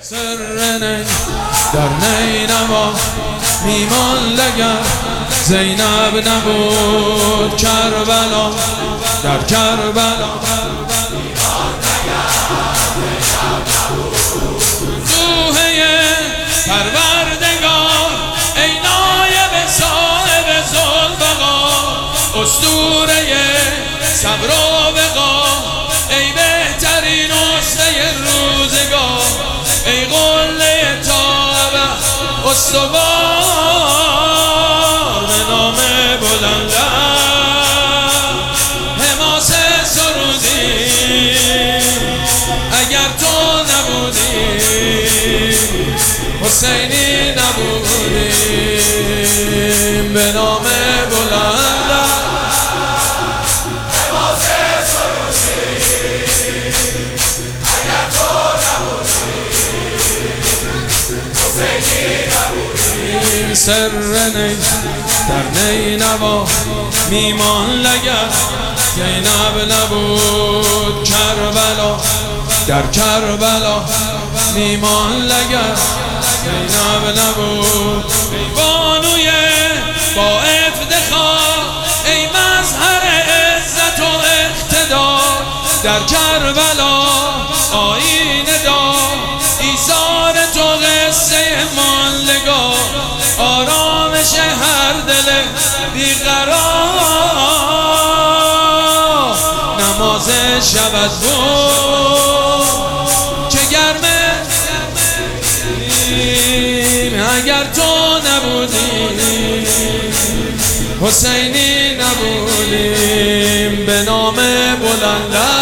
سر نی در نینوا میمان لگر زینب نبود کربلا در کربلا روحه پروردگار ای نایب صاحب ذوالبقا اسطوره صبر و وقا ای بهترین اسوه روزگار ای قله تابه استوار به نام بلندت حماس سرودی اگر تو نبودی حسینی نبودیم به نام بلندت حماس سرودی اگر تو نبودی حسینی نبودیم سر نی در نینوا میمان لگر زینب نبود کربلا در کربلا میمان لگر زینب نبود ای بانوی با افتخار ای مظهر عزت و اقتدار در کربلا آیینه دار ایثار تو قصه ماندگار آرامش هر دل بیقرار نماز شب از بود چه گرمه اگر تو نبودی حسینی نبودیم به نام بلندت